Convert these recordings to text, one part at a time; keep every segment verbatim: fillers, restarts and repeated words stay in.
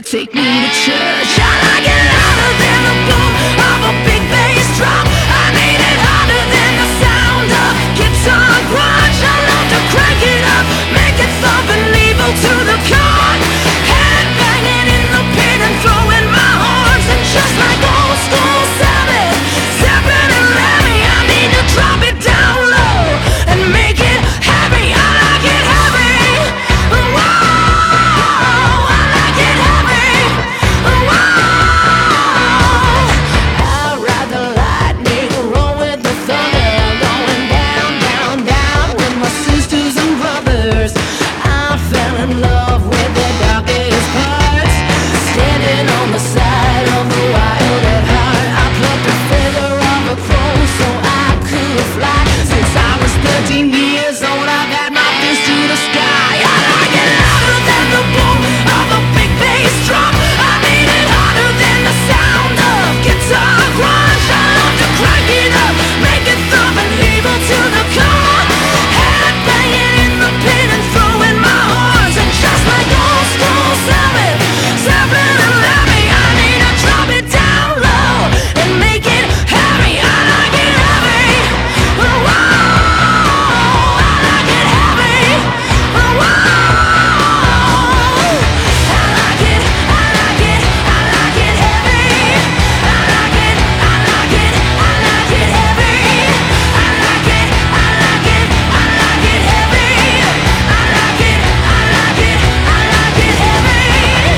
take me to church. I like it louder than the boom of a big bass drum. I need it harder than the sound of guitar grunge. I love to crank it up, make it thump and leave to the con. Head banging in the pit and throwing my horns. And just like old school Sabbath, Zeppelin and Lemmy, I need to drop it down low and make it heavy. I like it heavy. Whoa, I like it heavy. Whoa, I'd rather lightning roll with the thunder, going down, down, down with my sisters and brothers. I fell in love with their darkest parts, standing on the side of the wild at heart. I plucked a feather off a crow so I could fly. Since I was thirteen years old, I've had my fist to the sky. I like it louder than the boom of a big bass drum. I need it harder than the sound of guitar grunge. I love to crank it up, make it thump and leave it to the core. Head banging in the pit and throwing my horns. And just like old school Sabbath, Zeppelin and Lemmy, I need to drop it down low and make it heavy. I like it heavy. Whoa, I like it heavy. Whoa, I like it, I like it, I like it heavy. I like it, I like it, I like it heavy. I like it, I like it, I like it heavy. I like it, I like it, I like it heavy.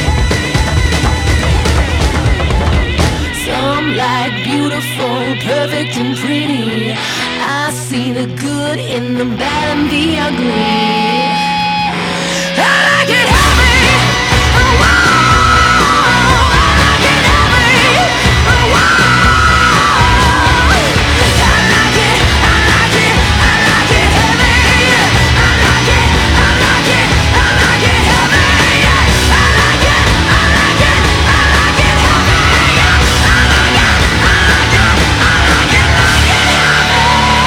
Some like beautiful, perfect and pretty. I see the good in the bad and the ugly. I like it heavy. Oh, I like it heavy. Oh, I like it, I like it, I like it heavy. I like it, I like it, I like it heavy. I like it, I like it, I like it heavy. I like it, I like it, I like it, like it heavy.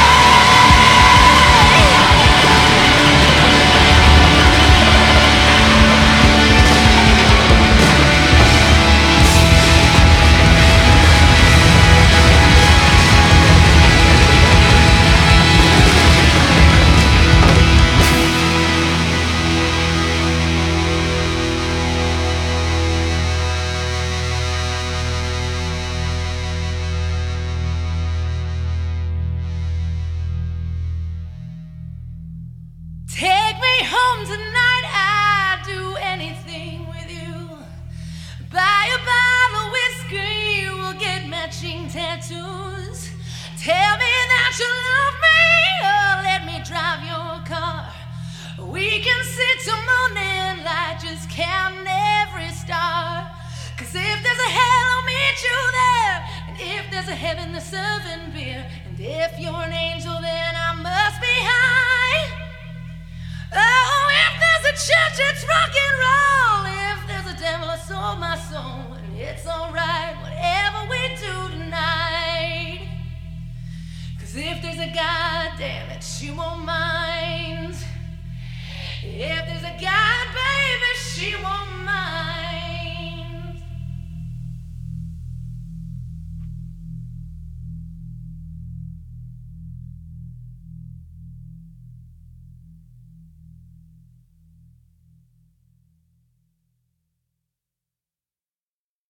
Take me home tonight, I'd do anything with you. Buy a bottle of whiskey, we'll get matching tattoos. Tell me that you love me, or let me drive your car. We can sit till morning light, just counting every star. Cause if there's a hell, I'll meet you there. And if there's a heaven, they're serving beer. And if you're an angel, then I must be high. Oh, if there's a church, it's rock and roll. If there's a devil, I sold my soul. And it's alright, whatever we do tonight. Cause if there's a God, damn it, she won't mind. If there's a God, baby, she won't mind.